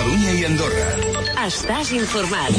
Catalunya i Andorra. Estàs informat.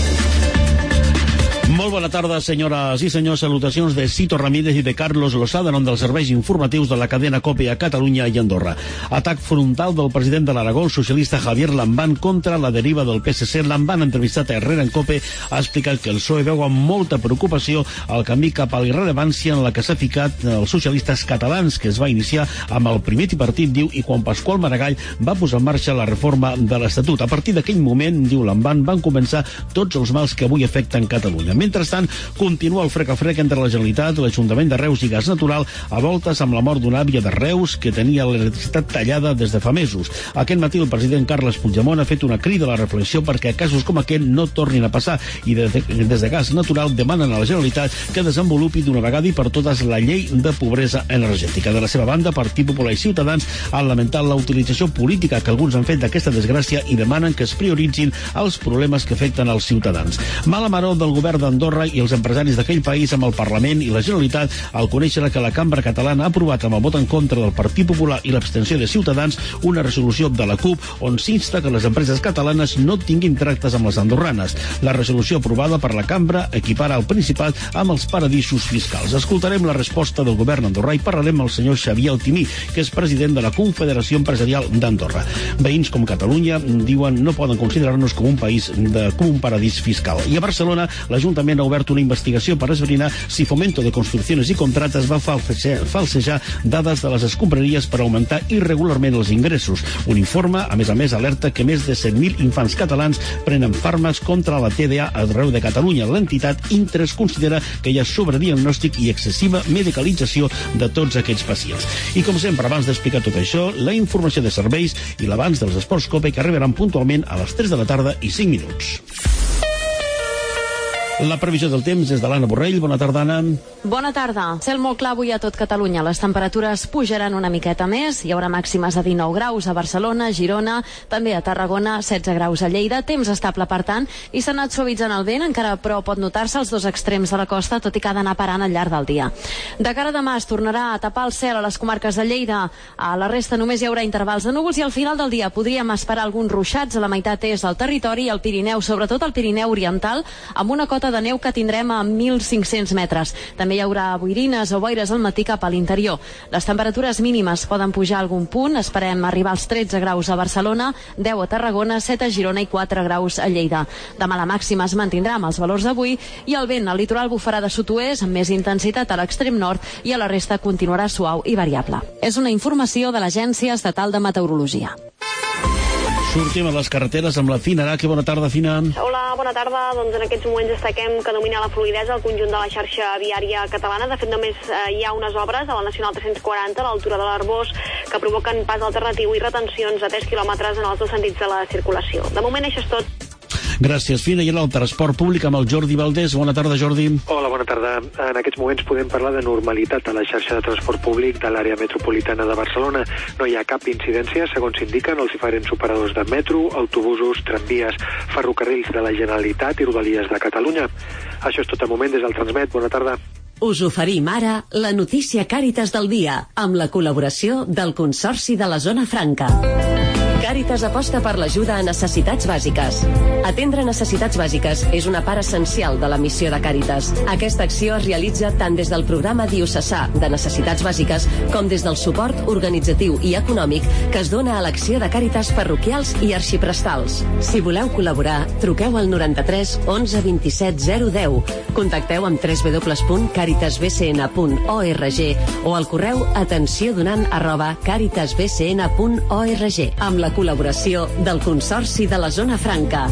Molt bona tarda, senyores i senyors. Salutacions de Cito Ramírez i de Carlos Lozada, nom dels serveis informatius de la cadena COPE a Catalunya i Andorra. Atac frontal del president de l'Aragó, el socialista Javier Lambán, contra la deriva del PSC. Lambán, entrevistat a Herrera en COPE, ha explicat que el PSOE veu amb molta preocupació el camí cap a la irrellevància en la que s'ha ficat els socialistes catalans, que es va iniciar amb el primer tripartit, diu, i quan Pasqual Maragall va posar en marxa la reforma de l'Estatut. A partir d'aquell moment, diu Lambán, van començar tots els mals que avui afecten Catalunya. Mentrestant, continua el frec-a-frec entre la Generalitat, l'Ajuntament de Reus i Gas Natural, a voltes amb la mort d'una àvia de Reus que tenia l'electricitat tallada des de fa mesos. Aquest matí el president Carles Puigdemont ha fet una crida a la reflexió perquè casos com aquest no tornin a passar i des de Gas Natural demanen a la Generalitat que desenvolupi d'una vegada i per totes la llei de pobresa energètica. De la seva banda, Partit Popular i Ciutadans han lamentat la utilització política que alguns han fet d'aquesta desgràcia i demanen que es prioritzin els problemes que afecten als ciutadans. Mala maror del govern d'Andorra i els empresaris d'aquell país amb el Parlament i la Generalitat al conèixer que la Cambra Catalana ha aprovat amb el vot en contra del Partit Popular i l'abstenció de Ciutadans una resolució de la CUP on s'insta que les empreses catalanes no tinguin tractes amb les andorranes. La resolució aprovada per la Cambra equipara el Principat amb els paradisos fiscals. Escoltarem la resposta del govern andorrà i parlarem amb el senyor Xavier Altimí, que és president de la Confederació Empresarial d'Andorra. Veïns com Catalunya diuen no poden considerar-nos com un país com un paradís fiscal. I a Barcelona, l'Ajuntament ha obert una investigació per esbrinar si Fomento de Construcciones i Contrates va falsejar dades de les escombraries per augmentar irregularment els ingressos. Un informe, a més, alerta que més de 100.000 infants catalans prenen fàrmacs contra la TDA arreu de Catalunya. L'entitat Intres considera que hi ha sobrediagnòstic i excessiva medicalització de tots aquests pacients. I com sempre, abans d'explicar tot això, la informació de serveis i l'abans dels esports COPE que arribaran puntualment a les 3 de la tarda i 5 minuts. La previsió del temps és de l'Anna Borrell. Bona tarda, Anna. Bona tarda. Cel molt clar avui a tot Catalunya. Les temperatures pujaran una miqueta més. Hi haurà màximes de 19 graus a Barcelona, Girona, també a Tarragona, 16 graus a Lleida. Temps estable, per tant, i s'ha anat suavitzant el vent, encara però pot notar-se als dos extrems de la costa, tot i que ha d'anar parant al llarg del dia. De cara a demà es tornarà a tapar el cel a les comarques de Lleida. A la resta només hi haurà intervals de núvols i al final del dia podríem esperar alguns ruixats a la meitat est del territori i al Pirineu, sobretot al Pirineu Oriental, amb una cota de neu que tindrem a 1.500 metres. També hi haurà boirines o boires al matí cap a l'interior. Les temperatures mínimes poden pujar a algun punt. Esperem arribar als 13 graus a Barcelona, 10 a Tarragona, 7 a Girona i 4 graus a Lleida. Demà la màxima es mantindrà amb els valors d'avui i el vent al litoral bufarà de sud-oest amb més intensitat a l'extrem nord i a la resta continuarà suau i variable. És una informació de l'Agència Estatal de Meteorologia. Sortim a les carreteres amb la Fina Araque. Bona tarda, Fina. Hola, bona tarda. Doncs en aquests moments destaquem que domina la fluïdesa al conjunt de la xarxa viària catalana. De fet, només hi ha unes obres a la Nacional 340, a l'altura de l'Arbós, que provoquen pas alternatiu i retencions a 3 quilòmetres en els dos sentits de la circulació. De moment això és tot. Gràcies, Fina. I en el transport públic amb el Jordi Valdés. Bona tarda, Jordi. Hola, bona tarda. En aquests moments podem parlar de normalitat a la xarxa de transport públic de l'àrea metropolitana de Barcelona. No hi ha cap incidència, segons indiquen els diferents operadors de metro, autobusos, tramvies, ferrocarrils de la Generalitat i Rodalies de Catalunya. Això és tot el moment des del Transmet. Bona tarda. Us oferim ara la notícia Càritas del dia, amb la col·laboració del Consorci de la Zona Franca. Càritas aposta per l'ajuda a necessitats bàsiques. Atendre necessitats bàsiques és una part essencial de la missió de Càritas. Aquesta acció es realitza tant des del programa diocesà de necessitats bàsiques com des del suport organitzatiu i econòmic que es dona a l'acció de Càritas parroquials i arxiprestals. Si voleu col·laborar, truqueu al 93 11 27 010. Contacteu amb www.caritasbcn.org o al correu atenciódonant@caritasbcn.org amb la col·laboració del Consorci de la Zona Franca.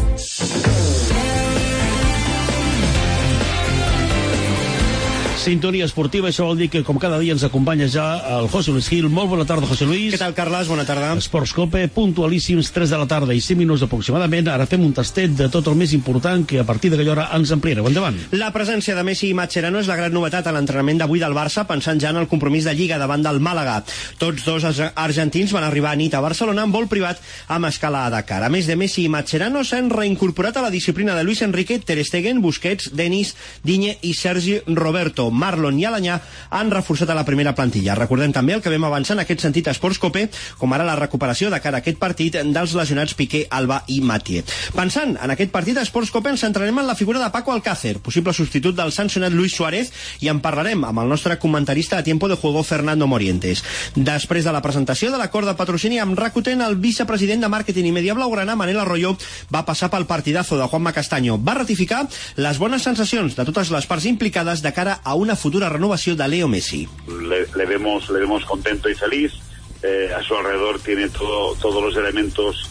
Sintonia esportiva, això vol dir que com cada dia ens acompanya ja el José Luis Gil. Molt bona tarda, José Luis. Què tal, Carles? Bona tarda. Esports COPE, puntualíssims, 3 de la tarda i 5 minuts aproximadament. Ara fem un tastet de tot el més important que a partir d'aquella hora ens ampliareu. Endavant. La presència de Messi i Mascherano és la gran novetat a l'entrenament d'avui del Barça, pensant ja en el compromís de Lliga davant del Màlaga. Tots dos argentins van arribar a nit a Barcelona amb vol privat amb escala a Dakar. A més de Messi i Mascherano, s'han reincorporat a la disciplina de Luis Enrique, Ter Stegen, Busquets, Denis, Digne i Sergi Roberto. Marlon i Alanyà han reforçat a la primera plantilla. Recordem també el que vam avançar en aquest sentit a Esports Cope, com ara la recuperació de cara a aquest partit dels lesionats Piqué, Alba i Mathieu. Pensant en aquest partit a Esports Cope ens centrarem en la figura de Paco Alcácer, possible substitut del sancionat Luis Suárez, i en parlarem amb el nostre comentarista a Tiempo de Juego, Fernando Morientes. Després de la presentació de l'acord de patrocini amb Rakuten, el vicepresident de màrqueting i media blaugrana, Manel Arroyo, va passar pel partidazo de Juanma Castaño. Va ratificar les bones sensacions de totes les parts implicades de cara a una futura renovació de Leo Messi. Le vemos contento y feliz. A su alrededor tiene todos los elementos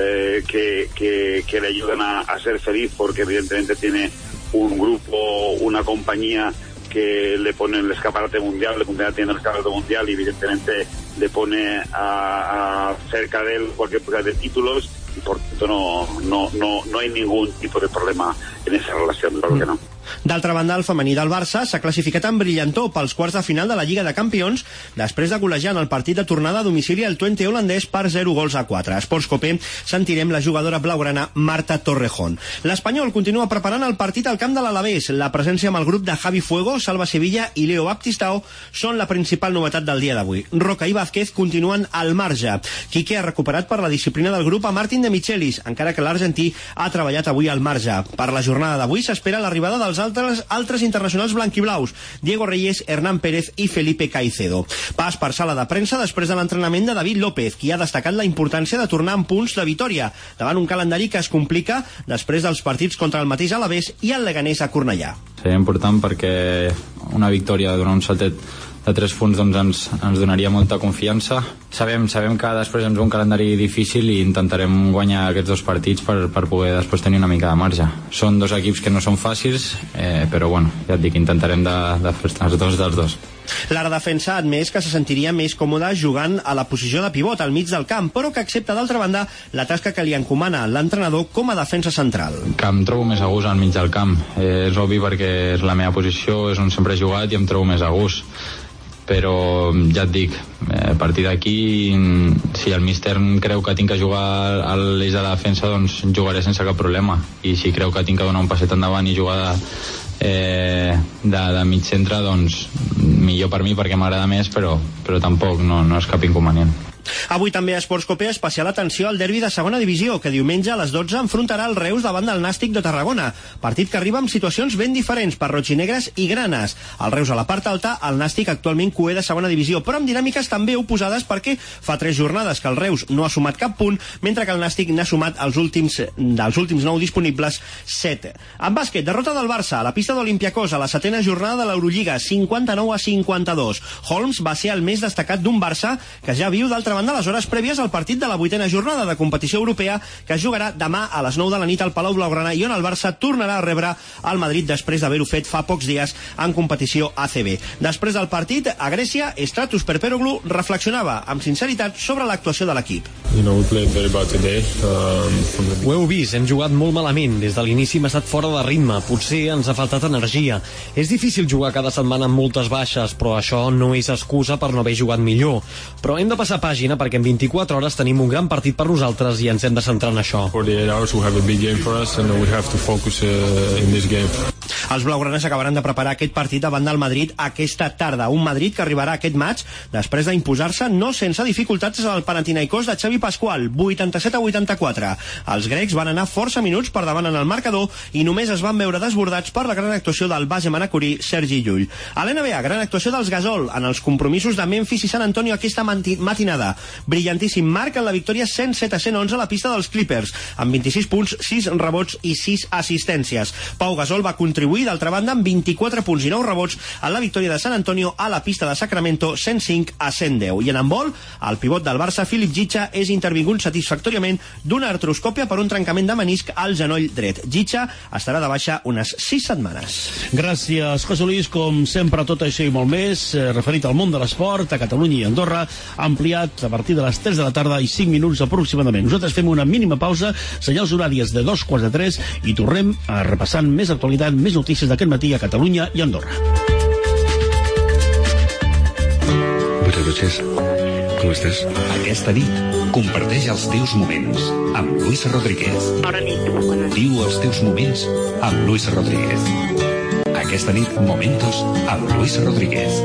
que le ayudan a ser feliz, porque evidentemente tiene un grupo, una compañía que le pone el escaparate mundial, le pone el escaparate mundial y evidentemente le pone cerca de él cualquier posibilidad de títulos, y por tanto no hay ningún tipo de problema en esa relación, claro que no. D'altra banda, el femení del Barça s'ha classificat amb brillantor pels quarts de final de la Lliga de Campions després de golejar en el partit de tornada a domicili el Twente holandès per 0-4. A Esports Cope sentirem la jugadora blaugrana Marta Torrejón. L'Espanyol continua preparant el partit al camp de l'Alavés. La presència amb el grup de Javi Fuego, Salva Sevilla i Leo Baptistao són la principal novetat del dia d'avui. Roca i Vázquez continuen al marge. Quique ha recuperat per la disciplina del grup a Martin de Michelis, encara que l'argentí ha treballat avui al marge. Per la jornada d'avui s'espera l'arribada dels altres internacionals blanquiblaus, Diego Reyes, Hernán Pérez i Felipe Caicedo. Pas per sala de premsa després de l'entrenament de David López, qui ha destacat la importància de tornar amb punts de Vitòria, davant un calendari que es complica després dels partits contra el mateix Alavés i el Leganés a Cornellà. Seria important perquè una victòria, donar un saltet de 3 punts, doncs ens donaria molta confiança. Sabem que després ens ve un calendari difícil i intentarem guanyar aquests 2 partits per poder després tenir una mica de marge. Són 2 equips que no són fàcils, però bueno, ja et dic, intentarem de fer els dos dels dos. L'ara defensa ha admès que se sentiria més còmode jugant a la posició de pivot al mig del camp, però que accepta d'altra banda la tasca que li encomana l'entrenador com a defensa central. Que em trobo més a gust al mig del camp. És obvi perquè és la meva posició, és on sempre he jugat i em trobo més a gust. Però ja et dic, a partir d'aquí, si el míster creu que tinc que jugar a l'eix de la defensa, doncs jugaré sense cap problema, i si creu que tinc que donar un passet endavant i jugar de mig centre, doncs millor per mi perquè m'agrada més, però tampoc no és cap inconvenient. Avui també a Esports Cope especial atenció al derbi de segona divisió, que diumenge a les 12 enfrontarà el Reus davant del Nàstic de Tarragona. Partit que arriba amb situacions ben diferents per rojinegres i granes. El Reus a la part alta, el Nàstic actualment cuer de segona divisió, però amb dinàmiques també oposades perquè fa 3 jornades que el Reus no ha sumat cap punt, mentre que el Nàstic n'ha sumat dels últims 9 disponibles 7. En bàsquet, derrota del Barça a la pista d'Olympiacos a la 7ª jornada de l'Eurolliga, 59-52. Holmes va ser el més destacat d'un Barça que ja viu d'altra banda les hores prèvies al partit de la 8ª jornada de competició europea que es jugarà demà a les 9 de la nit al Palau Blaugrana i on el Barça tornarà a rebre el Madrid després d'haver-ho fet fa pocs dies en competició ACB. Després del partit, a Grècia, Stratos Perperoglu reflexionava amb sinceritat sobre l'actuació de l'equip. Ho heu vist, hem jugat molt malament. Des de l'inici hem estat fora de ritme. Potser ens ha faltat energia. És difícil jugar cada setmana amb moltes baixes, però això no és excusa per no haver jugat millor. Però hem de passar pàgina perquè en 24 hores tenim un gran partit per nosaltres i ens hem de centrar en això. Els blaugranes acabaran de preparar aquest partit davant del Madrid aquesta tarda. Un Madrid que arribarà a aquest maig després d'imposar-se no sense dificultats al Panathinaikos de Xavi Pascual, 87-84. Els grecs van anar força minuts per davant en el marcador i només es van veure desbordats per la gran actuació del base manacorí Sergi Llull. A l'NBA, gran actuació dels Gasol en els compromisos de Memphis i San Antonio aquesta matinada. Brillantíssim marc en la victòria 107-111 a la pista dels Clippers, amb 26 punts, 6 rebots i 6 assistències. Pau Gasol va contribuir, d'altra banda, amb 24 punts i 9 rebots en la victòria de San Antonio a la pista de Sacramento, 105-110. I en handbol, el pivot del Barça, Filip Gitxa, és intervingut satisfactòriament d'una artroscòpia per un trencament de menisc al genoll dret. Gitxa estarà de baixa unes 6 setmanes. Gràcies, José Luis. Com sempre, tot això i molt més, referit al món de l'esport, a Catalunya i Andorra, ampliat a partir de les 3 de la tarda i 5 minuts aproximadament. Nosaltres fem una mínima pausa, senyals horàries de 2:45, i tornem a repassant més actualitat, més notícies d'aquest matí a Catalunya i Andorra. Buenas noches. ¿Cómo estás? Aquesta nit, comparteix els teus moments amb Luis Rodríguez. Bona nit. Viu els teus moments amb Luis Rodríguez. Aquesta nit, Momentos amb Luis Rodríguez.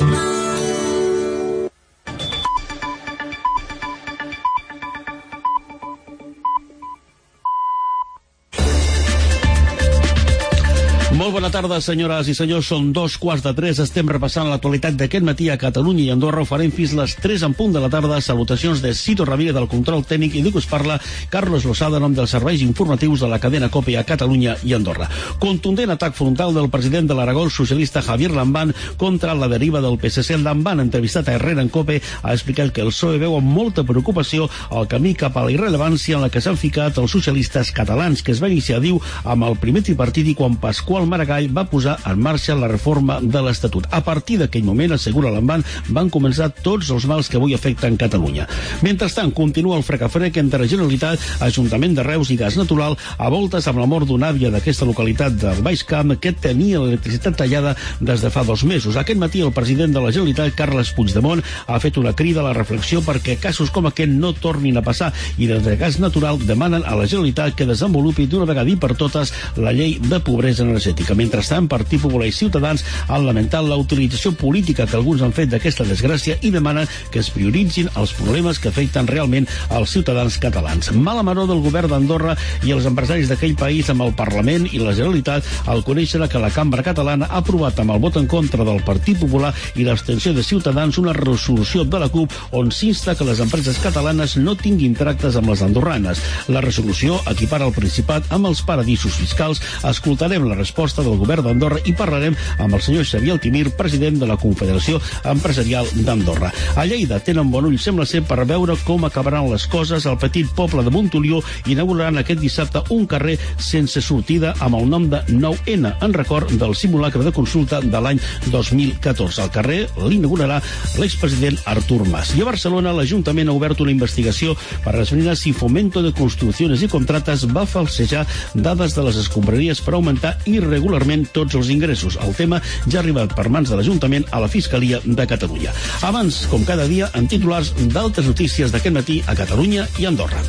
Molt bona tarda, senyores i senyors. Són 2:15. Estem repassant l'actualitat d'aquest matí a Catalunya i Andorra. Ho farem fins les 3 en punt de la tarda. Salutacions de Cito Ramírez del control tècnic i dic us parla Carlos Losada, nom dels serveis informatius de la cadena COPE a Catalunya i Andorra. Contundent atac frontal del president de l'Aragó, el socialista Javier Lambán, contra la deriva del PSC. Lambán, entrevistat a Herrera en COPE, ha explicat que el PSOE veu amb molta preocupació el camí cap a la irrellevància en la que s'han ficat els socialistes catalans, que es va iniciar, diu, amb el primer tripartidi quan Pasqual Maragall va posar en marxa la reforma de l'Estatut. A partir d'aquell moment, assegura Lambán, van començar tots els mals que avui afecten Catalunya. Mentrestant, continua el frec-a-frec entre Generalitat, Ajuntament de Reus i Gas Natural, a voltes amb la mort d'una àvia d'aquesta localitat del Baix Camp que tenia l'electricitat tallada des de fa 2 mesos. Aquest matí el president de la Generalitat, Carles Puigdemont, ha fet una crida a la reflexió perquè casos com aquest no tornin a passar i des de Gas Natural demanen a la Generalitat que desenvolupi d'una vegada i per totes la llei de pobresa energètica. Mentrestant, Partit Popular i Ciutadans han lamentat la utilització política que alguns han fet d'aquesta desgràcia i demanen que es prioritzin els problemes que afecten realment als ciutadans catalans. Mala maror del govern d'Andorra i els empresaris d'aquell país amb el Parlament i la Generalitat al conèixer que la Cambra Catalana ha aprovat amb el vot en contra del Partit Popular i l'abstenció de Ciutadans una resolució de la CUP on s'insta que les empreses catalanes no tinguin tractes amb les andorranes. La resolució equipara el Principat amb els paradisos fiscals. Escoltarem la resposta del govern d'Andorra i parlarem amb el senyor Xavier Altimir, president de la Confederació Empresarial d'Andorra. A Lleida tenen bon ull, sembla ser, per veure com acabaran les coses. Al petit poble de Montolió inauguraran aquest dissabte un carrer sense sortida amb el nom de 9N, en record del simulacre de consulta de l'any 2014. El carrer l'inaugurarà l'expresident Artur Mas. I a Barcelona l'Ajuntament ha obert una investigació per esbrinar si Fomento de Construcciones i Contrates va falsejar dades de les escombraries per augmentar irregularment tots els ingressos. El tema ja ha arribat per mans de l'Ajuntament a la Fiscalia de Catalunya. Abans, com cada dia, en titulars d'altres notícies d'aquest matí a Catalunya i Andorra.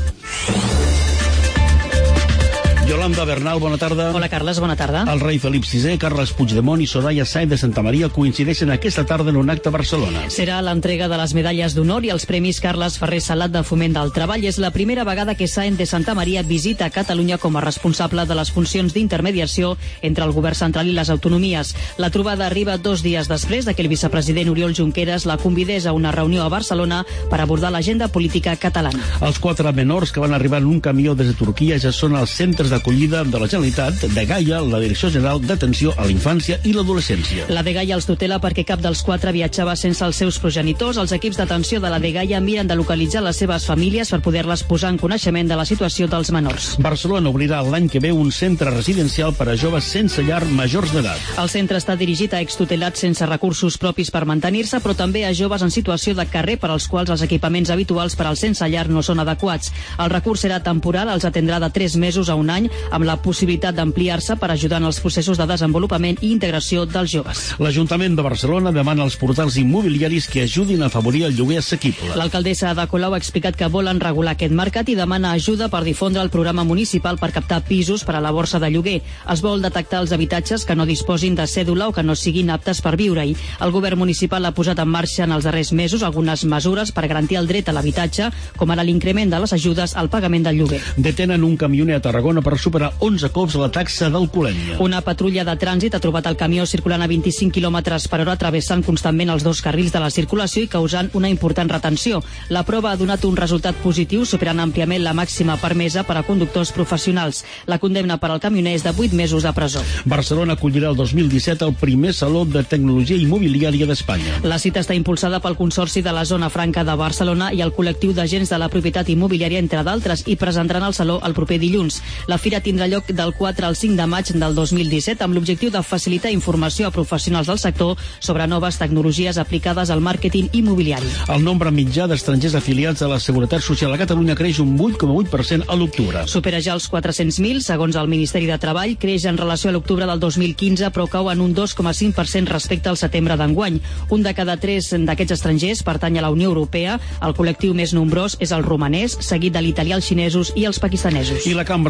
Yolanda Bernal, bona tarda. Hola, Carles, bona tarda. El rei Felip VI, Carles Puigdemont i Soraya Sáenz de Santa Maria coincideixen aquesta tarda en un acte a Barcelona. Serà l'entrega de les medalles d'honor i els premis Carles Ferrer Salat de Foment del Treball. És la primera vegada que Sáenz de Santa Maria visita Catalunya com a responsable de les funcions d'intermediació entre el govern central i les autonomies. La trobada arriba 2 dies després que el vicepresident Oriol Junqueras la convidés a una reunió a Barcelona per abordar l'agenda política catalana. Els 4 menors que van arribar en un camió des de Turquia ja són als centres d'acollida de la Generalitat, de Gaia, la Direcció General d'Atenció a la Infància i l'Adolescència. La de Gaia els tutela perquè cap dels 4 viatjava sense els seus progenitors. Els equips d'atenció de la de Gaia miren de localitzar les seves famílies per poder-les posar en coneixement de la situació dels menors. Barcelona obrirà l'any que ve un centre residencial per a joves sense llar majors d'edat. El centre està dirigit a extutelats sense recursos propis per mantenir-se, però també a joves en situació de carrer per als quals els equipaments habituals per als sense llar no són adequats. El recurs serà temporal, els atendrà de 3 mesos a un any, amb la possibilitat d'ampliar-se per ajudar en els processos de desenvolupament i integració dels joves. L'Ajuntament de Barcelona demana als portals immobiliaris que ajudin a afavorir el lloguer assequible. L'alcaldessa Ada Colau ha explicat que volen regular aquest mercat i demana ajuda per difondre el programa municipal per captar pisos per a la borsa de lloguer. Es vol detectar els habitatges que no disposin de cèdula o que no siguin aptes per viure-hi. El govern municipal ha posat en marxa en els darrers mesos algunes mesures per garantir el dret a l'habitatge, com ara l'increment de les ajudes al pagament del lloguer. Detenen un camioner a Tarragona per superar 11 cops la taxa d'alcoholèmia. Una patrulla de trànsit ha trobat el camió circulant a 25 km/h, travessant constantment els 2 carrils de la circulació i causant una important retenció. La prova ha donat un resultat positiu, superant àmpliament la màxima permesa per a conductors professionals. La condemna per al camioner és de 8 mesos de presó. Barcelona acollirà el 2017 el primer Saló de Tecnologia Immobiliària d'Espanya. La cita està impulsada pel Consorci de la Zona Franca de Barcelona i el col·lectiu d'agents de la propietat immobiliària, entre d'altres, i presentaran el Saló el proper dilluns. La fira tindrà lloc del 4 al 5 de maig del 2017 amb l'objectiu de facilitar informació a professionals del sector sobre noves tecnologies aplicades al màrqueting immobiliari. El nombre mitjà d'estrangers afiliats a la Seguretat Social a Catalunya creix un 8,8% a l'octubre. Supera ja els 400.000, segons el Ministeri de Treball, creix en relació a l'octubre del 2015, però cau en un 2,5% respecte al setembre d'enguany. Un de cada 3 d'aquests estrangers pertany a la Unió Europea. El col·lectiu més nombrós és el romanès, seguit de l'italià, els xinesos i els pakistanesos. I la Cambra de Comerç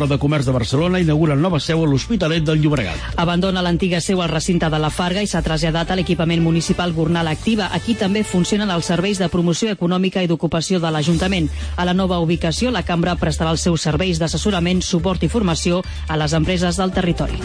Comerç de Barcelona inaugura nova seu a l'Hospitalet del Llobregat. Abandona l'antiga seu al recinte de la Farga i s'ha traslladat a l'equipament municipal Gornal Activa. Aquí també funcionen els serveis de promoció econòmica i d'ocupació de l'Ajuntament. A la nova ubicació, la cambra prestarà els seus serveis d'assessorament, suport i formació a les empreses del territori.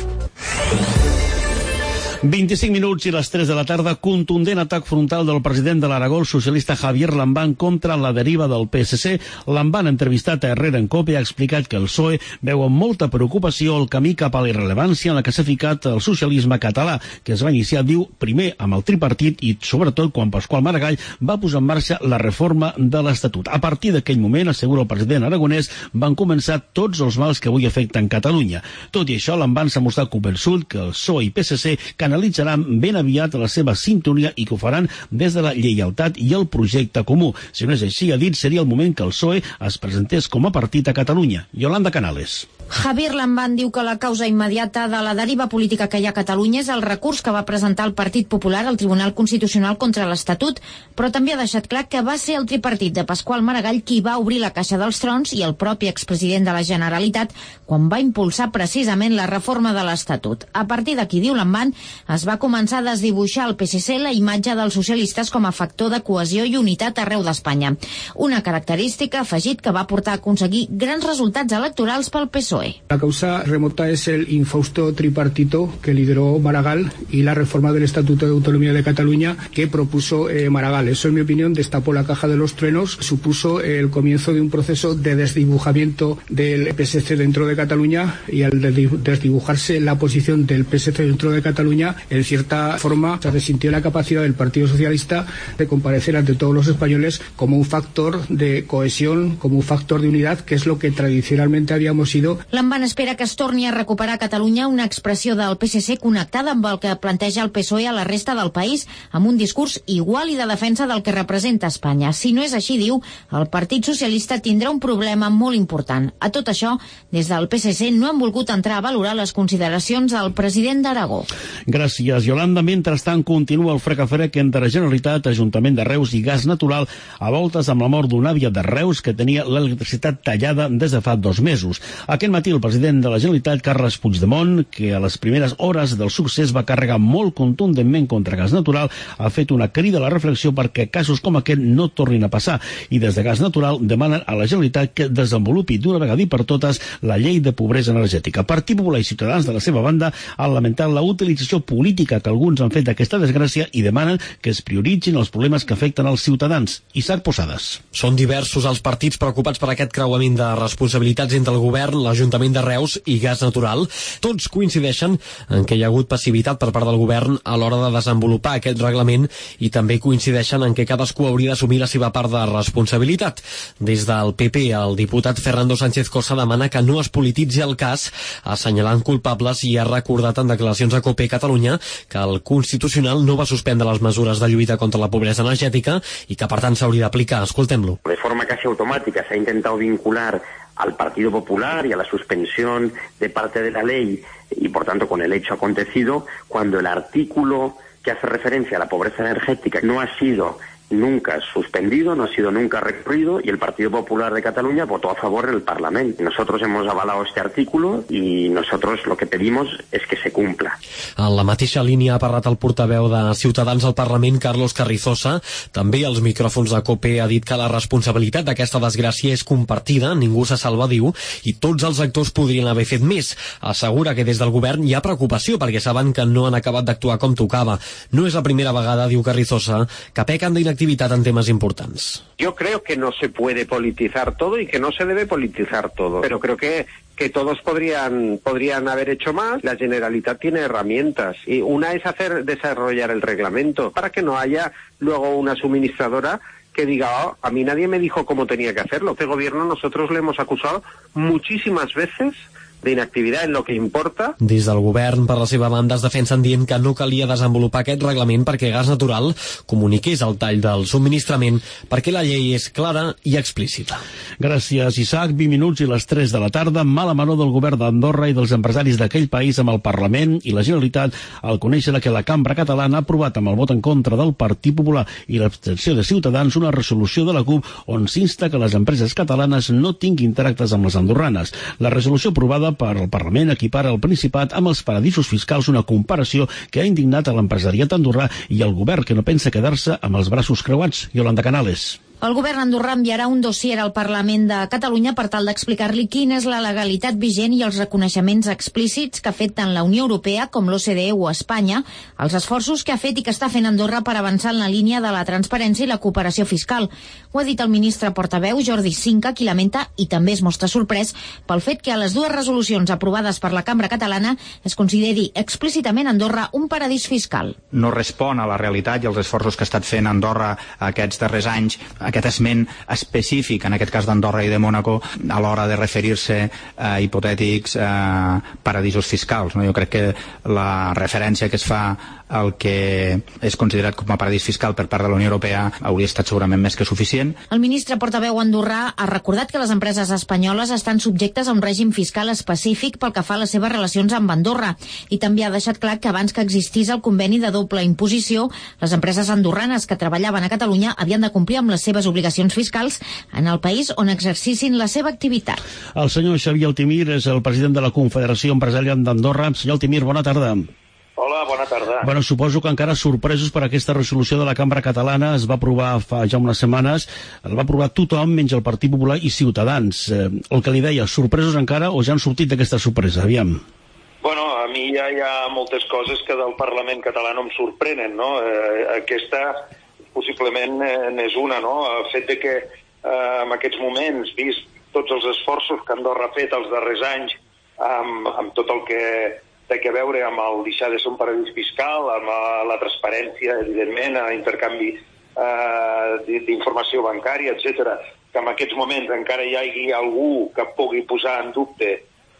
25 minuts i les 3 de la tarda, contundent atac frontal del president de l'Aragó, el socialista Javier Lambán, contra la deriva del PSC. Lambán, entrevistat a Herrera en COPE, ha explicat que el PSOE veu amb molta preocupació el camí cap a la irrellevància en la que s'ha ficat el socialisme català, que es va iniciar, diu, primer amb el tripartit i, sobretot, quan Pasqual Maragall va posar en marxa la reforma de l'Estatut. A partir d'aquell moment, assegura el president aragonès, van començar tots els mals que avui afecten Catalunya. Tot i això, Lambán s'ha mostrat convençut que el PSOE i PSC analitzaran ben aviat la seva sintonia i que ho faran des de la lleialtat i el projecte comú. Si no és així, ha dit, seria el moment que el PSOE es presentés com a partit a Catalunya. Yolanda Canales. Javier Lambán diu que la causa immediata de la deriva política que hi ha a Catalunya és el recurs que va presentar el Partit Popular al Tribunal Constitucional contra l'Estatut, però també ha deixat clar que va ser el tripartit de Pasqual Maragall qui va obrir la caixa dels trons i el propi expresident de la Generalitat quan va impulsar precisament la reforma de l'Estatut. A partir d'aquí, diu Lambán, es va començar a desdibuixar al PSC la imatge dels socialistes com a factor de cohesió i unitat arreu d'Espanya. Una característica, afegit, que va portar a aconseguir grans resultats electorals pel PSOE. La causa remota es el infausto tripartito que lideró Maragall y la reforma del Estatuto de Autonomía de Cataluña que propuso Maragall. Eso, en mi opinión, destapó la caja de los truenos, supuso el comienzo de un proceso de desdibujamiento del PSC dentro de Cataluña, y al desdibujarse la posición del PSC dentro de Cataluña, en cierta forma se resintió la capacidad del Partido Socialista de comparecer ante todos los españoles como un factor de cohesión, como un factor de unidad, que es lo que tradicionalmente habíamos sido. Lambán espera que es torni a recuperar a Catalunya una expressió del PSC connectada amb el que planteja el PSOE a la resta del país, amb un discurs igual i de defensa del que representa Espanya. Si no és així, diu, el Partit Socialista tindrà un problema molt important. A tot això, des del PSC no han volgut entrar a valorar les consideracions del president d'Aragó. Gràcies, Yolanda. Mentrestant, continua el frec-a-frec entre Generalitat, Ajuntament de Reus i Gas Natural, a voltes amb la mort d'una àvia de Reus que tenia l'electricitat tallada des de fa 2 mesos. Aquest matí el president de la Generalitat, Carles Puigdemont, que a les primeres hores del succés va carregar molt contundentment contra Gas Natural, ha fet una crida a la reflexió perquè casos com aquest no tornin a passar, i des de Gas Natural demanen a la Generalitat que desenvolupi d'una vegada i per totes la llei de pobresa energètica. Partit Popular i Ciutadans, de la seva banda, han lamentat la utilització política que alguns han fet d'aquesta desgràcia i demanen que es prioritzin els problemes que afecten els ciutadans. Isaac Posades. Són diversos els partits preocupats per aquest creuament de responsabilitats entre el govern, l'Ajuntament de Reus i Gas Natural. Tots coincideixen en que hi ha hagut passivitat per part del govern a l'hora de desenvolupar aquest reglament i també coincideixen en que cadascú hauria d'assumir la seva part de responsabilitat. Des del PP, el diputat Fernando Sánchez Costa demana que no es polititzi el cas, assenyalant culpables, i ha recordat en declaracions a COPE Catalunya que el Constitucional no va suspendre les mesures de lluita contra la pobresa energètica i que per tant s'hauria d'aplicar. Escoltem-lo. De forma casi automática se ha intentado vincular al Partido Popular y a la suspensión de parte de la ley y por tanto con el hecho acontecido, cuando el artículo que hace referencia a la pobreza energética no ha sido nunca suspendido, no ha sido nunca recurrido, y el Partido Popular de Cataluña votó a favor en el Parlamento. Nosotros hemos avalado este artículo y nosotros lo que pedimos es que se cumpla. En la mateixa línia ha parlat el portaveu de Ciutadans al Parlament, Carlos Carrizosa. També als micròfons de COPE ha dit que la responsabilitat d'aquesta desgràcia és compartida, ningú se salva, diu, i tots els actors podrien haver fet més. Assegura que des del govern hi ha preocupació perquè saben que no han acabat d'actuar com tocava. No és la primera vegada, diu Carrizosa, que pequen d'inactivitat en temas importantes. Yo creo que no se puede politizar todo y que no se debe politizar todo, pero creo que todos podrían haber hecho más. La Generalitat tiene herramientas y una es desarrollar el reglamento para que no haya luego una suministradora que diga, oh, a mí nadie me dijo cómo tenía que hacerlo. Este gobierno nosotros le hemos acusado muchísimas veces d'inactivitat en lo que importa. Des del govern, per la seva banda, es defensen dient que no calia desenvolupar aquest reglament perquè Gas Natural comuniqués el tall del subministrament, perquè la llei és clara i explícita. Gràcies, Isaac. 20 minuts i les 3 de la tarda. Mala menor del govern d'Andorra i dels empresaris d'aquell país amb el Parlament i la Generalitat al conèixer que la cambra catalana ha aprovat amb el vot en contra del Partit Popular i l'abstenció de Ciutadans una resolució de la CUP on s'insta que les empreses catalanes no tinguin tractes amb les andorranes. La resolució aprovada espanyola per al Parlament equipara el Principat amb els paradisos fiscals, una comparació que ha indignat a l'empresariat andorrà i el govern, que no pensa quedar-se amb els braços creuats. Yolanda Canales. El govern andorrà enviarà un dossier al Parlament de Catalunya per tal d'explicar-li quina és la legalitat vigent i els reconeixements explícits que ha fet tant la Unió Europea com l'OCDE o Espanya, els esforços que ha fet i que està fent Andorra per avançar en la línia de la transparència i la cooperació fiscal. Ho ha dit el ministre portaveu Jordi Cinca, qui lamenta i també es mostra sorprès pel fet que a les dues resolucions aprovades per la Cambra Catalana es consideri explícitament Andorra un paradís fiscal. No respon a la realitat i als esforços que ha estat fent Andorra aquests darrers anys, aquest esment específic, en aquest cas d'Andorra i de Mònaco, a l'hora de referir-se a hipotètics paradisos fiscals. Jo crec que la referència que es fa al que és considerat com a paradís fiscal per part de la Unió Europea hauria estat segurament més que suficient. El ministre portaveu andorrà ha recordat que les empreses espanyoles estan subjectes a un règim fiscal específic pel que fa a les seves relacions amb Andorra i també ha deixat clar que abans que existís el conveni de doble imposició, les empreses andorranes que treballaven a Catalunya havien de complir amb les seves obligacions fiscals en el país on exercissin la seva activitat. El senyor Xavier Altimir és el president de la Confederació Empresarial d'Andorra. Senyor Altimir, bona tarda. Hola, bona tarda. Bueno, suposo que encara sorpresos per aquesta resolució de la Cambra Catalana. Es va aprovar fa ja unes setmanes, el va aprovar tothom menys el Partit Popular i Ciutadans. El que li deia, sorpresos encara o ja han sortit d'aquesta sorpresa? Aviam. Bueno, a mi ja hi ha moltes coses que del Parlament català no em sorprenen, no? Aquesta possiblement n'és una, no? El fet de que en aquests moments, vist tots els esforços que Andorra ha fet els darrers anys amb tot el que té a veure amb el deixar de ser un paradís fiscal, amb la transparència, evidentment, l'intercanvi d'informació bancària, etc., que en aquests moments encara hi hagi algú que pugui posar en dubte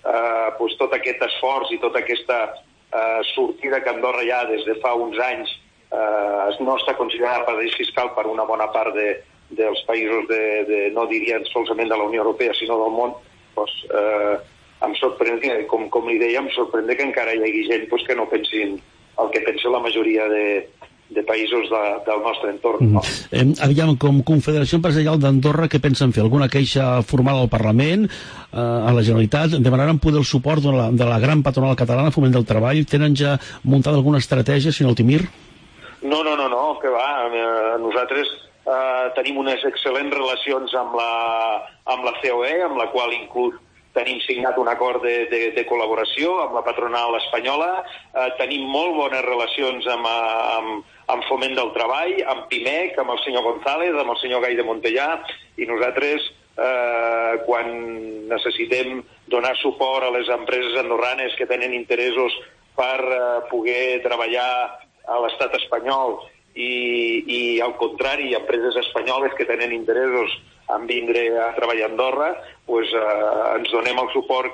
tot aquest esforç i tota aquesta sortida que Andorra ja des de fa uns anys no està considerada paradís fiscal per una bona part dels països, no diria solament de la Unió Europea, sinó del món, em sorprèn, com li deia, em sorprèn que encara hi hagi gent que no pensin el que pensa la majoria de països del nostre entorn. No? Aviam, com Confederació Empresarial d'Andorra, què pensen fer? Alguna queixa formal al Parlament, a la Generalitat? Demanaran poder el suport de la gran patronal catalana, Foment del Treball? Tenen ja muntada alguna estratègia, senyor Altimir? No, que va. Nosaltres tenim unes excel·lents relacions amb la COE, amb la qual inclús tenim signat un acord de col·laboració amb la patronal espanyola, tenim molt bones relacions amb Foment del Treball, amb PIMEC, amb el senyor González, amb el senyor Gai de Montellà, i nosaltres, quan necessitem donar suport a les empreses andorranes que tenen interessos per poder treballar a l'estat espanyol i al contrari, empreses espanyoles que tenen interessos en vindre a treballar a Andorra, ens donem el suport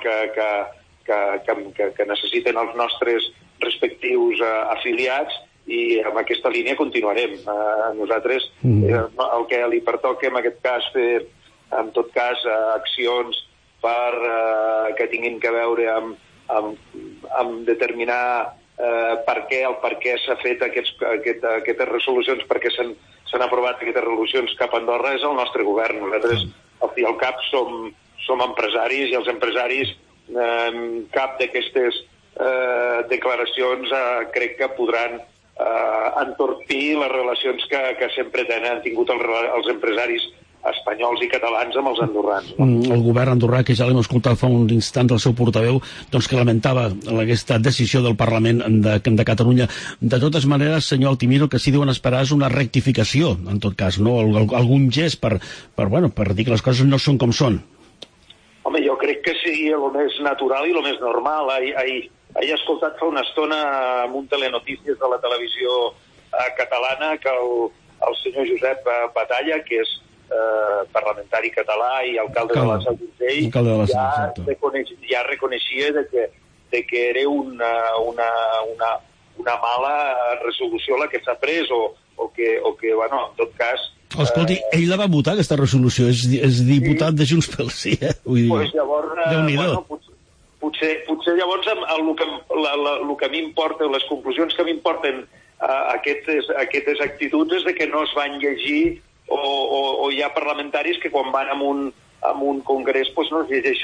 que necessiten els nostres respectius afiliats i amb aquesta línia continuarem. Nosaltres, el que li pertoca en aquest cas fer, en tot cas, accions que tinguin a veure amb determinar per què s'ha fet aquestes resolucions, per què s'han aprovat aquestes resolucions cap a Andorra, és el nostre govern. Nosaltres, al fi i al cap, som empresaris i els empresaris, cap d'aquestes declaracions crec que podran entorpir les relacions que sempre han tingut els empresaris espanyols i catalans amb els andorrans. El govern andorrà, que ja l'hem escoltat fa un instant del seu portaveu, doncs que lamentava aquesta decisió del Parlament de Catalunya. De totes maneres, senyor Altimir, el que sí diuen esperar és una rectificació, en tot cas, no? Algun gest per dir que les coses no són com són. Home, jo crec que seria el més natural i el més normal. He escoltat fa una estona en un telenotícies de la televisió catalana que el senyor Josep Batalla, que és parlamentari català i alcalde de la Seu d'Urgell, ja reconeixia que era una mala resolució la que s'ha pres o que, en tot cas... Escolti, ell la va votar, aquesta resolució, és diputat de Junts pel Sí, vull dir, Déu-n'hi-do. Potser llavors el que a mi importa, les conclusions que a mi importen aquestes actituds és que no es van llegir o hi ha parlamentaris que quan van a un congrés no es llegeixen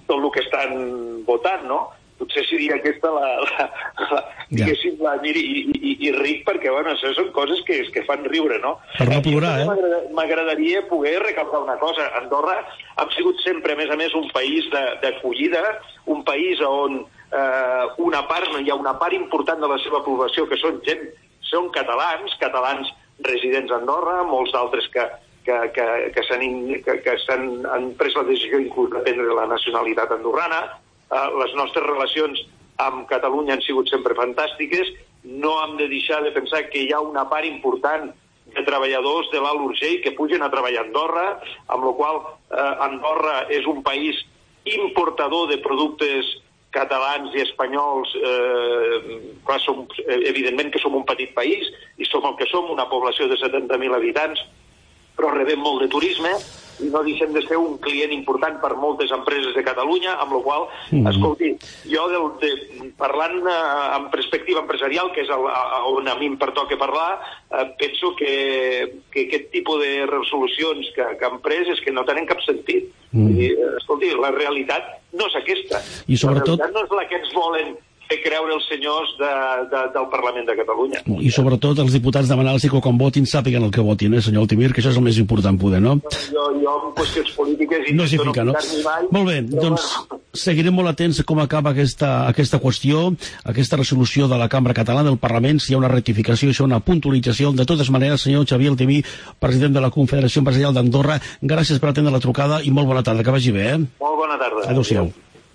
tot el que estan votant, no? Potser seria aquesta diguéssim, i ric, perquè, bueno, això són coses que fan riure, no? Per no plorar, M'agradaria poder recalcar una cosa. Andorra ha sigut sempre, a més, un país d'acollida, un país on hi ha una part important de la seva població que són catalans residents a Andorra, molts d'altres que han pres la decisió inclús de prendre la nacionalitat andorrana. Les nostres relacions amb Catalunya han sigut sempre fantàstiques. No hem de deixar de pensar que hi ha una part important de treballadors de l'Alt Urgell que pugen a treballar a Andorra, amb la qual Andorra és un país importador de productes catalans i espanyols. Clar, evidentment que som un petit país i som el que som, una població de 70.000 habitants, però rebem molt de turisme i no deixem de ser un client important per moltes empreses de Catalunya, amb la qual, escolti, jo parlant en perspectiva empresarial, que és on a mi em pertoca parlar, penso que aquest tipus de resolucions que han pres és que no tenen cap sentit. Escolti, la realitat no és aquesta. I sobretot... La realitat no és la que ens volen fer creure els senyors del Parlament de Catalunya. I sobretot els diputats demanar-los que quan votin sàpiguen el que votin, senyor Altimir, que això és el més important poder, no? Jo en qüestions polítiques no s'hi fica, no? Molt bé, doncs seguirem molt atents com acaba aquesta qüestió, aquesta resolució de la Cambra Catalana del Parlament, si hi ha una rectificació, si hi ha una puntualització. De totes maneres, senyor Xavier Altimir, president de la Confederació Empresarial d'Andorra, gràcies per atendre la trucada i molt bona tarda, que vagi bé, Molt bona tarda. Adéu-siau.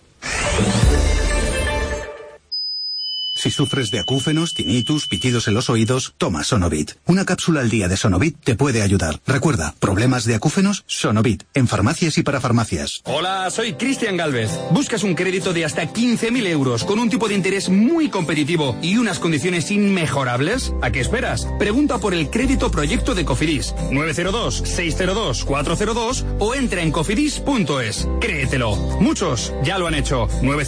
Si sufres de acúfenos, tinnitus, pitidos en los oídos, toma Sonovit. Una cápsula al día de Sonovit te puede ayudar. Recuerda, ¿problemas de acúfenos? Sonovit, en farmacias y para farmacias. Hola, soy Cristian Galvez. ¿Buscas un crédito de hasta 15.000 euros con un tipo de interés muy competitivo y unas condiciones inmejorables? ¿A qué esperas? Pregunta por el crédito proyecto de Cofidis. 902-602-402 o entra en cofidis.es. Créetelo. Muchos ya lo han hecho.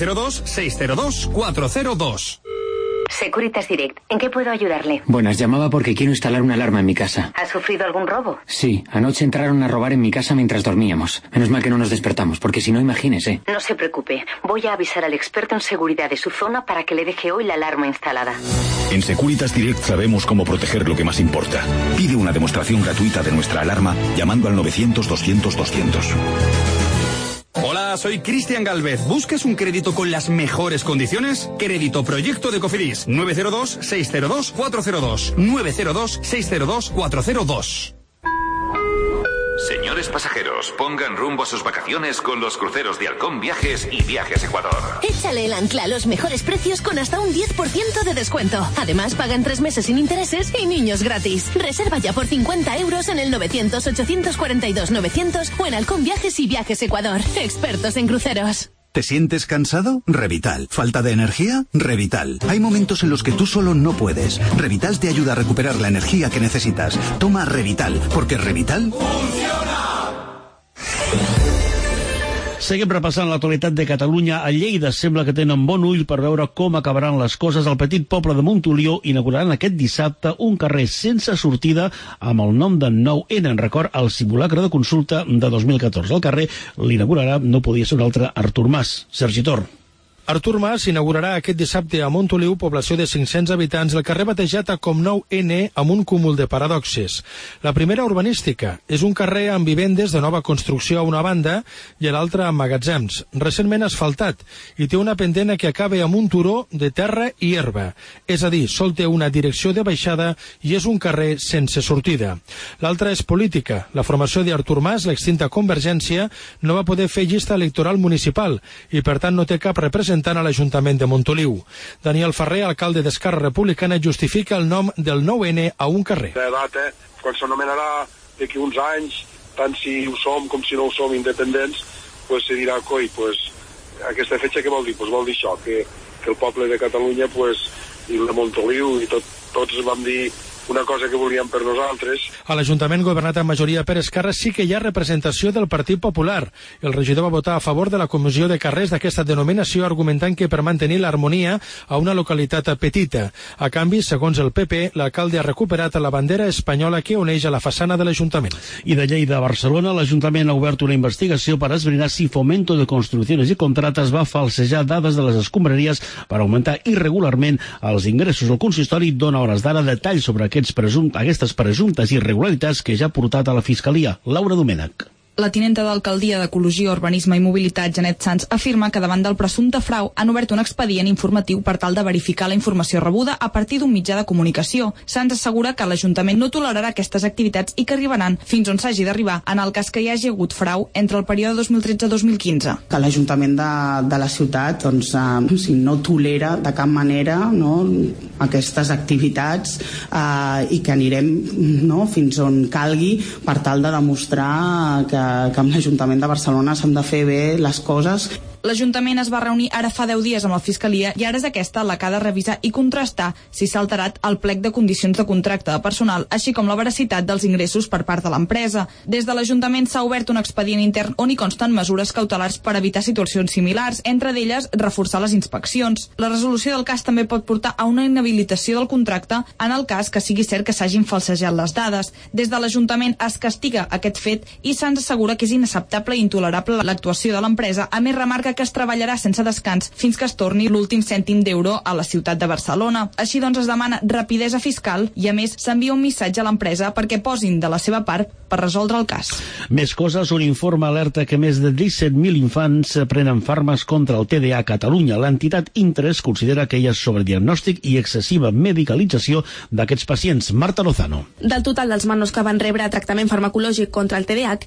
902-602-402. Securitas Direct, ¿en qué puedo ayudarle? Buenas, llamaba porque quiero instalar una alarma en mi casa. ¿Ha sufrido algún robo? Sí, anoche entraron a robar en mi casa mientras dormíamos. Menos mal que no nos despertamos, porque si no, imagínese. No se preocupe, voy a avisar al experto en seguridad de su zona para que le deje hoy la alarma instalada. En Securitas Direct sabemos cómo proteger lo que más importa. Pide una demostración gratuita de nuestra alarma llamando al 900-200-200. Hola, soy Cristian Galvez. ¿Buscas un crédito con las mejores condiciones? Crédito Proyecto de Cofidis. 902-602-402. 902-602-402. Señores pasajeros, pongan rumbo a sus vacaciones con los cruceros de Halcón Viajes y Viajes Ecuador. Échale el ancla a los mejores precios con hasta un 10% de descuento. Además, pagan 3 meses sin intereses y niños gratis. Reserva ya por 50 euros en el 900-842-900 o en Halcón Viajes y Viajes Ecuador. Expertos en cruceros. ¿Te sientes cansado? Revital. ¿Falta de energía? Revital. Hay momentos en los que tú solo no puedes. Revital te ayuda a recuperar la energía que necesitas. Toma Revital, porque Revital... Seguim repassant l'actualitat de Catalunya. A Lleida sembla que tenen bon ull per veure com acabaran les coses. Al petit poble de Montoliu inauguraran aquest dissabte un carrer sense sortida amb el nom de 9N en record al simulacre de consulta de 2014. El carrer l'inaugurarà, no podia ser un altre, Artur Mas. Sergi Tor. Artur Mas inaugurarà aquest dissabte a Montoliu, població de 500 habitants, el carrer batejat com 9N amb un cúmul de paradoxes. La primera urbanística és un carrer amb vivendes de nova construcció a una banda i a l'altra amb magatzems, recentment asfaltat, i té una pendent que acaba amb un turó de terra i herba. És a dir, sol té una direcció de baixada i és un carrer sense sortida. L'altra és política. La formació d'Artur Mas, l'extinta Convergència, no va poder fer llista electoral municipal i per tant no té cap representant a l'Ajuntament de Montoliu. Daniel Ferrer, alcalde d'Esquerra Republicana, justifica el nom del 9N a un carrer. La data, quan s'anomenarà d'aquí uns anys, tant si ho som com si no ho som independents, pues se dirà, coi, pues, aquesta fetge què vol dir? Pues vol dir això, que el poble de Catalunya, pues, i el de Montoliu, i tots vam dir una cosa que volíem per nosaltres. A l'Ajuntament governat en majoria per Esquerra sí que hi ha representació del Partit Popular. El regidor va votar a favor de la comissió de carrers d'aquesta denominació, argumentant que per mantenir l'harmonia a una localitat petita. A canvi, segons el PP, l'alcalde ha recuperat la bandera espanyola que uneix a la façana de l'Ajuntament. I de Lleida a Barcelona, l'Ajuntament ha obert una investigació per esbrinar si Fomento de Construcciones i Contrates va falsejar dades de les escombraries per augmentar irregularment els ingressos. El consistori dona hores d'ara detalls sobre aquestes presumptes irregularitats que ja ha portat a la Fiscalia. Laura Domènech. La tinenta d'Alcaldia d'Ecologia, Urbanisme i Mobilitat, Janet Sanz, afirma que davant del presumpte frau han obert un expedient informatiu per tal de verificar la informació rebuda a partir d'un mitjà de comunicació. Sanz assegura que l'Ajuntament no tolerarà aquestes activitats i que arribaran fins on s'hagi d'arribar en el cas que hi hagi hagut frau entre el període 2013-2015. Que l'Ajuntament de la ciutat no tolera de cap manera aquestes activitats i que anirem fins on calgui per tal de demostrar que amb l'Ajuntament de Barcelona s'han de fer bé les coses. L'Ajuntament es va reunir ara fa 10 dies amb la Fiscalia i ara és aquesta la que ha de revisar i contrastar si s'ha alterat el plec de condicions de contracte de personal, així com la veracitat dels ingressos per part de l'empresa. Des de l'Ajuntament s'ha obert un expedient intern on hi consten mesures cautelars per evitar situacions similars, entre d'elles reforçar les inspeccions. La resolució del cas també pot portar a una inhabilitació del contracte en el cas que sigui cert que s'hagin falsejat les dades. Des de l'Ajuntament es castiga aquest fet i se'ns assegura que és inacceptable i intolerable l'actuació de l'empresa. A més, remarca que es treballarà sense descans fins que es torni l'últim cèntim d'euro a la ciutat de Barcelona. Així doncs es demana rapidesa fiscal i a més s'envia un missatge a l'empresa perquè posin de la seva part per resoldre el cas. Més coses, un informe alerta que més de 17.000 infants prenen fàrmacs contra el TDA a Catalunya. L'entitat Interès considera que hi ha sobrediagnòstic i excessiva medicalització d'aquests pacients. Marta Lozano. Del total dels menors que van rebre tractament farmacològic contra el TDAH,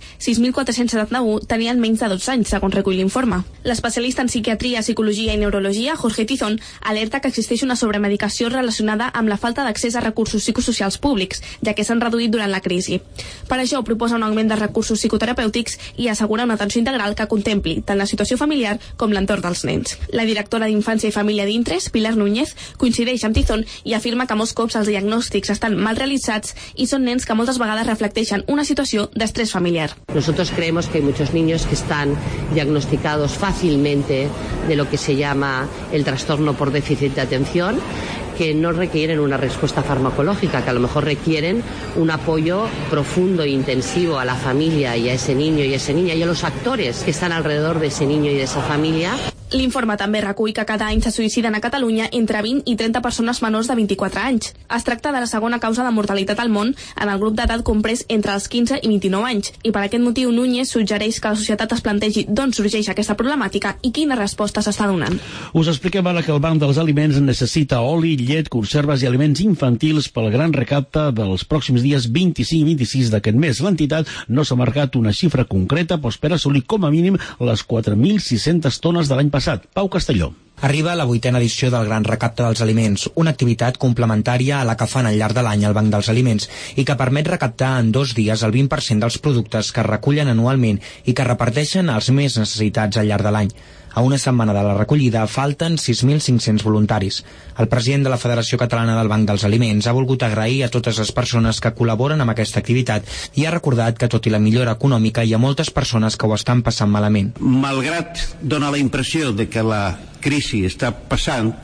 6.471 tenien menys de 12 anys, segons recull l'informe. L'especialista en psiquiatria, psicologia i neurologia, Jorge Tizón, alerta que existeix una sobremedicació relacionada amb la falta d'accés a recursos psicosocials públics, ja que s'han reduït durant la crisi. Per això proposa un augment de recursos psicoterapèutics i assegura una atenció integral que contempli tant la situació familiar com l'entorn dels nens. La directora d'Infància i Família d'Intres, Pilar Núñez, coincideix amb Tizón i afirma que molts cops els diagnòstics estan mal realitzats i són nens que moltes vegades reflecteixen una situació d'estrès familiar. Nosotros creemos que hay muchos niños que están diagnosticados fácilmente de lo que se llama el trastorno por déficit de atención, que no requieren una respuesta farmacológica, que a lo mejor requieren un apoyo profundo e intensivo a la familia y a ese niño y a esa niña y a los actores que están alrededor de ese niño y de esa familia. L'informe també recull que cada any se suïciden a Catalunya entre 20 i 30 persones menors de 24 anys. Es tracta de la segona causa de mortalitat al món en el grup d'edat comprès entre els 15 i 29 anys. I per aquest motiu, Núñez suggereix que la societat es plantegi d'on sorgeix aquesta problemàtica i quina resposta s'està donant. Us expliquem ara que el Banc dels Aliments necessita oli, llet, conserves i aliments infantils pel gran recapte dels pròxims dies 25 i 26 d'aquest mes. L'entitat no s'ha marcat una xifra concreta, però espera assolir com a mínim les 4.600 tones de l'any passat. Pau Castelló. Arriba la 8a edició del Gran Recapte dels Aliments, una activitat complementària a la que fan al llarg de l'any al Banc dels Aliments i que permet recaptar en 2 dies el 20% dels productes que es recullen anualment i que reparteixen als més necessitats al llarg de l'any. A una setmana de la recollida falten 6.500 voluntaris. El president de la Federació Catalana del Banc dels Aliments ha volgut agrair a totes les persones que col·laboren amb aquesta activitat i ha recordat que, tot i la millora econòmica, hi ha moltes persones que ho estan passant malament. Malgrat donar la impressió de que la crisi està passant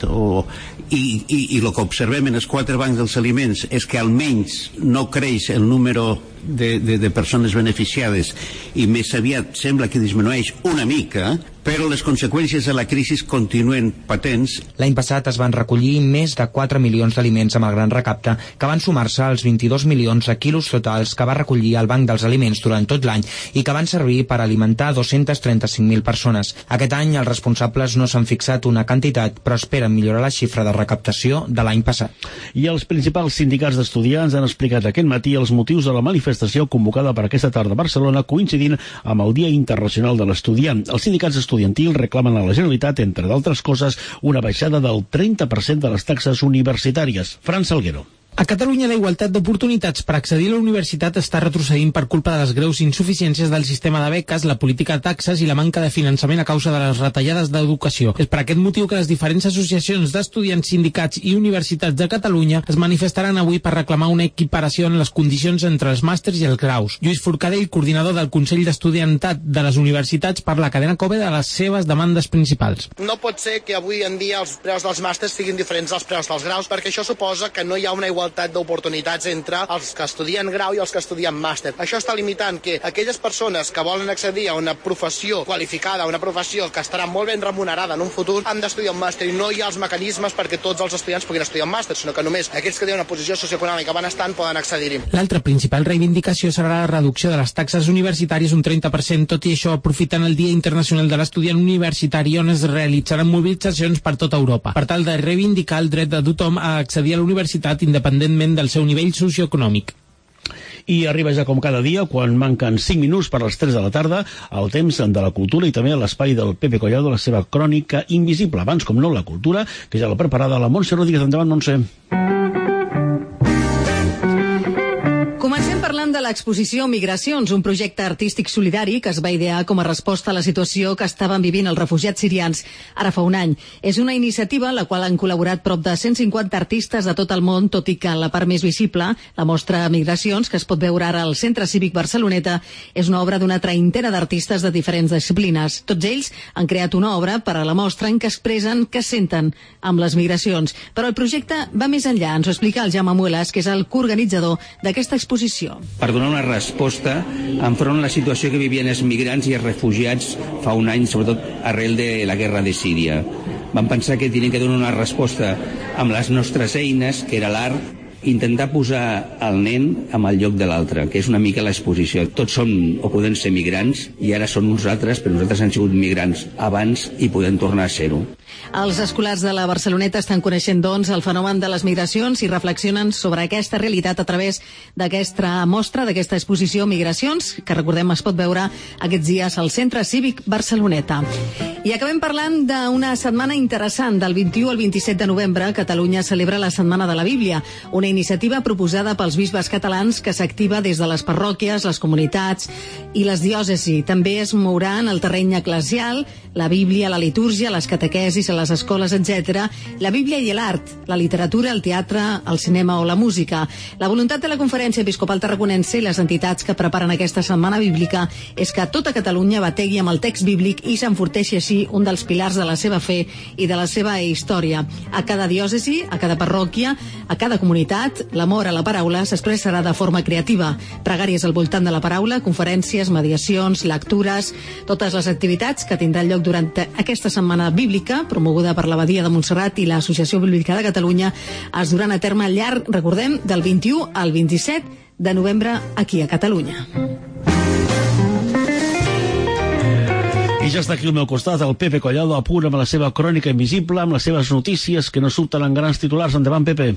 i el que observem en els 4 bancs dels aliments és que almenys no creix el número de persones beneficiades i més aviat sembla que disminueix una mica, però les conseqüències de la crisi continuen patents. L'any passat es van recollir més de 4 milions d'aliments amb el Gran Recapte, que van sumar-se als 22 milions de quilos totals que va recollir el Banc dels Aliments durant tot l'any i que van servir per alimentar 235.000 persones. Aquest any els responsables no s'han fixat una quantitat, però esperen millorar la xifra de recaptació de l'any passat. I els principals sindicats d'estudiants han explicat aquest matí els motius de la manifestació convocada per aquesta tarda a Barcelona, coincidint amb el Dia Internacional de l'Estudiant. Els sindicats estudiantils reclamen a la Generalitat, entre d'altres coses, una baixada del 30% de les taxes universitàries. Fran Salguero. A Catalunya la igualtat d'oportunitats per accedir a la universitat està retrocedint per culpa de les greus insuficiències del sistema de beques, la política de taxes i la manca de finançament a causa de les retallades d'educació. És per aquest motiu que les diferents associacions d'estudiants, sindicats i universitats de Catalunya es manifestaran avui per reclamar una equiparació en les condicions entre els màsters i els graus. Lluís Forcadell, coordinador del Consell d'Estudiantat de les Universitats, per la cadena COPE de les seves demandes principals. No pot ser que avui en dia els preus dels màsters siguin diferents dels preus dels graus, perquè això suposa que no hi ha una igualtat d'oportunitats entre els que estudien grau i els que estudien màster. Això està limitant que aquelles persones que volen accedir a una professió qualificada, una professió que estarà molt ben remunerada en un futur, han d'estudiar un màster i no hi ha els mecanismes perquè tots els estudiants puguin estudiar un màster, sinó que només aquells que tenen una posició socioeconòmica benestant poden accedir-hi. L'altra principal reivindicació serà la reducció de les taxes universitàries un 30%, tot i això aprofitant el Dia Internacional de l'Estudiant Universitari on es realitzaran mobilitzacions per tota Europa, per tal de reivindicar el dret de tothom a accedir a la universitat independentment del seu nivell socioeconòmic. I arriba ja com cada dia, quan manquen 5 minuts per les 3 de la tarda, el temps de la cultura i també l'espai del Pepe Collado, la seva crònica invisible. Abans, com no, la cultura, que ja l'ha preparada la Montse Rodríguez. Endavant, Montse. Comencem parlant de l'exposició Migracions, un projecte artístic solidari que es va idear com a resposta a la situació que estaven vivint els refugiats sirians ara fa un any. És una iniciativa en la qual han col·laborat prop de 150 artistes de tot el món, tot i que la part més visible, la mostra Migracions, que es pot veure ara al Centre Cívic Barceloneta, és una obra d'una treintena d'artistes de diferents disciplines. Tots ells han creat una obra per a la mostra en què expressen què senten amb les migracions. Però el projecte va més enllà, ens ho explica el Jaume Muelas, que és el coorganitzador d'aquesta exposició. Per donar una resposta enfront a la situació que vivien els migrants i els refugiats fa un any, sobretot arrel de la guerra de Síria. Vam pensar que teníem que donar una resposta amb les nostres eines, que era l'art, intentar posar el nen en el lloc de l'altre, que és una mica l'exposició. Tots som o podem ser migrants i ara som nosaltres, però nosaltres hem sigut migrants abans i podem tornar a ser-ho. Els escolars de la Barceloneta estan coneixent, doncs, el fenomen de les migracions i reflexionen sobre aquesta realitat a través d'aquesta mostra, d'aquesta exposició Migracions, que recordem es pot veure aquests dies al Centre Cívic Barceloneta. I acabem parlant d'una setmana interessant. Del 21 al 27 de novembre, Catalunya celebra la Setmana de la Bíblia, una iniciativa proposada pels bisbes catalans que s'activa des de les parròquies, les comunitats i les diòcesis. També es mourà en el terreny eclesial la Bíblia, la litúrgia, les catequesis a les escoles, etc., la Bíblia i l'art, la literatura, el teatre, el cinema o la música. La voluntat de la Conferència Episcopal Tarraconense i les entitats que preparen aquesta setmana bíblica és que tota Catalunya bategui amb el text bíblic i s'enforteixi així un dels pilars de la seva fe i de la seva història. A cada diòcesi, a cada parròquia, a cada comunitat, l'amor a la paraula s'expressarà de forma creativa. Pregàries al voltant de la paraula, conferències, mediacions, lectures, totes les activitats que tindran lloc durant aquesta setmana bíblica, promoguda per l'Abadia de Montserrat i l'Associació Bíblica de Catalunya, es duran a terme al llarg, recordem, del 21 al 27 de novembre aquí a Catalunya. I ja està aquí al meu costat el Pepe Collado, a punt amb la seva crònica invisible, amb les seves notícies que no surten en grans titulars. Endavant, Pepe.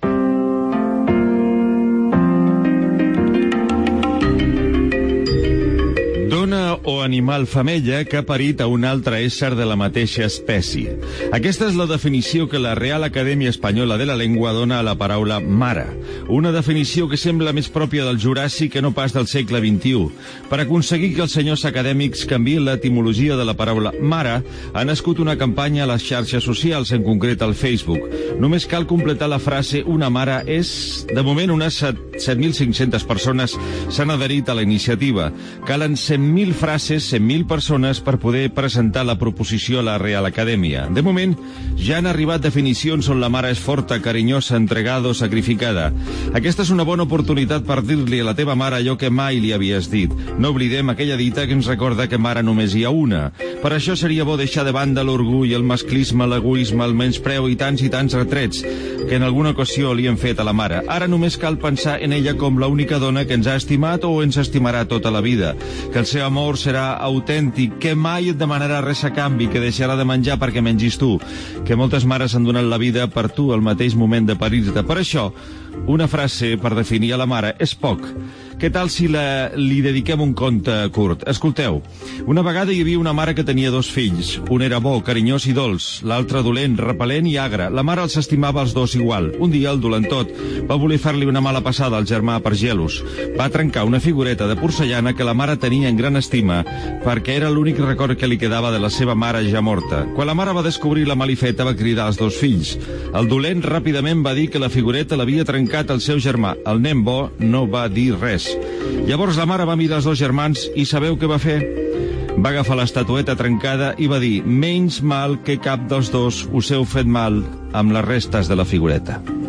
Dona o animal femella que ha parit a un altre ésser de la mateixa espècie. Aquesta és la definició que la Real Acadèmia Espanyola de la Llengua dona a la paraula mare. Una definició que sembla més pròpia del Juràssic que no pas del segle XXI. Per aconseguir que els senyors acadèmics canviïn l'etimologia de la paraula mare, ha nascut una campanya a les xarxes socials, en concret al Facebook. Només cal completar la frase «una mare és». De moment, unes 7.500 persones s'han adherit a la iniciativa. Calen 100.000 frases, 100.000 persones per poder presentar la proposició a la Real Acadèmia. De moment, ja han arribat definicions on la mare és forta, carinyosa, entregada o sacrificada. Aquesta és una bona oportunitat per dir-li a la teva mare allò que mai li havies dit. No oblidem aquella dita que ens recorda que mare només hi ha una. Per això seria bo deixar de banda l'orgull, el masclisme, l'egoisme, el menyspreu i tants retrets que en alguna ocasió li hem fet a la mare. Ara només cal pensar en ella com l'única dona que ens ha estimat o ens estimarà tota la vida, que el seu amor serà autèntic, que mai et demanarà res a canvi, que deixarà de menjar perquè mengis tu, que moltes mares han donat la vida per tu al mateix moment de parir-te. Per això, una frase per definir a la mare és poc. Què tal si li dediquem un conte curt? Escolteu, una vegada hi havia una mare que tenia 2 fills. Un era bo, carinyós i dolç, l'altre dolent, repel·lent i agre. La mare els estimava els 2 igual. Un dia el dolentot va voler fer-li una mala passada al germà per gelos. Va trencar una figureta de porcellana que la mare tenia en gran estima perquè era l'únic record que li quedava de la seva mare ja morta. Quan la mare va descobrir la malifeta va cridar als 2 fills. El dolent ràpidament va dir que la figureta l'havia trencat el seu germà. El nen bo no va dir res. Llavors la mare va mirar els 2 germans i sabeu què va fer? Va agafar l'estatueta trencada i va dir: menys mal que cap dels 2 us heu fet mal amb les restes de la figureta.